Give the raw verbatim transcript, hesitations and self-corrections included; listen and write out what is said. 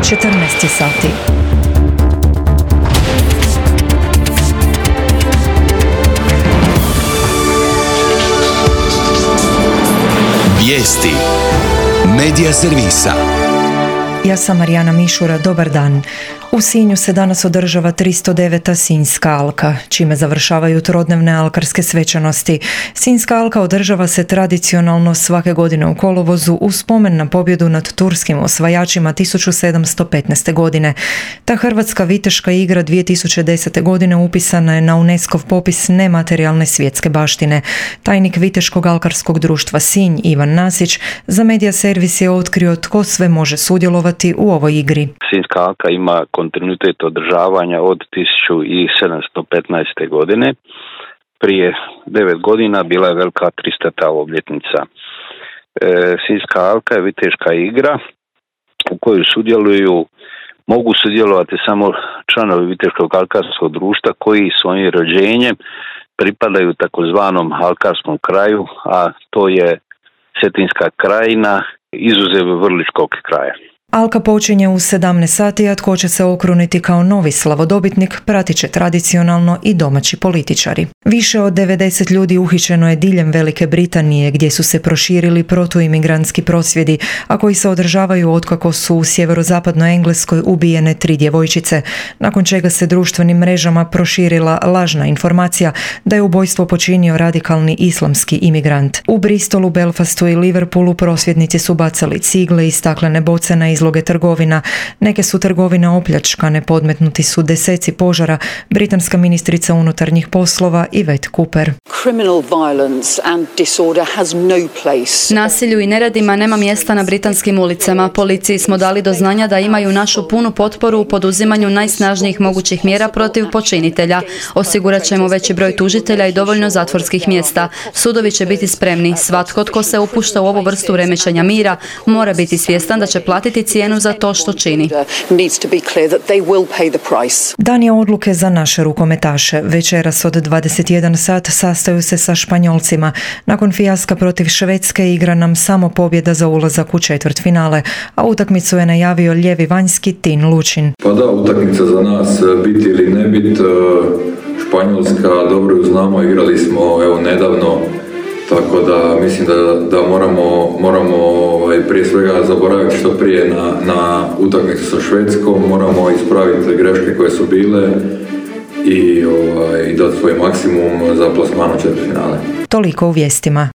četrnaest sati. Vijesti Medija servisa. Ja sam Marijana Mišura, dobar dan. U Sinju se danas održava tristo deveta Sinjska alka, čime završavaju trodnevne alkarske svečanosti. Sinjska alka održava se tradicionalno svake godine u kolovozu u spomen na pobjedu nad turskim osvajačima tisuću sedamsto petnaeste. godine. Ta hrvatska viteška igra dvije tisuće desete. godine upisana je na UNESCO-v popis nematerijalne svjetske baštine. Tajnik Viteškog alkarskog društva Sinj, Ivan Nasić, za Medija servis je otkrio tko sve može sudjelovati u ovoj igri. Sinjska alka ima kontinuitet održavanja od tisuću sedamsto petnaeste. godine. Prije devet godina bila je velika tristota obljetnica. E, Sinjska alka je viteška igra u kojoj sudjeluju, mogu sudjelovati samo članovi Viteškog alkarskog društva koji svojim rođenjem pripadaju takozvanom alkarskom kraju, a to je Cetinska krajina, izuzev Vrličkog kraja. Alka počinje u sedamnaest sati, a tko će se okruniti kao novi slavodobitnik pratit će tradicionalno i domaći političari. Više od devedeset ljudi uhićeno je diljem Velike Britanije, gdje su se proširili protuimigrantski prosvjedi, a koji se održavaju otkako su u sjeverozapadnoj Engleskoj ubijene tri djevojčice, nakon čega se društvenim mrežama proširila lažna informacija da je ubojstvo počinio radikalni islamski imigrant. U Bristolu, Belfastu i Liverpoolu prosvjednici su bacali cigle i staklene boce na izloge trgovina. Neke su trgovine opljačkane, podmetnuti su deseci požara. Britanska ministrica unutarnjih poslova Yvette Cooper. Nasilju i neredima nema mjesta na britanskim ulicama. Policiji smo dali do znanja da imaju našu punu potporu u poduzimanju najsnažnijih mogućih mjera protiv počinitelja. Osigurat ćemo veći broj tužitelja i dovoljno zatvorskih mjesta. Sudovi će biti spremni. Svatko tko se upušta u ovu vrstu remećenja mira mora biti svjestan da će platiti cijenu za to što čini. Dan je odluke za naše rukometaše. Večeras od dvadeset jedan sat sastaju se sa Španjolcima. Nakon fijaska protiv Švedske igra nam samo pobjeda za ulazak u četvrtfinale, a utakmicu je najavio lijevi vanjski Tin Lučin. Pa da, utakmica za nas, biti ili ne biti. Španjolska, dobro ju znamo, igrali smo evo nedavno. Tako da mislim da, da moramo, moramo ovaj, prije svega zaboraviti što prije na, na utakmicu sa Švedskom, moramo ispraviti greške koje su bile i ovaj, dati svoj maksimum za plasman u četvrtfinale. Toliko u vijestima.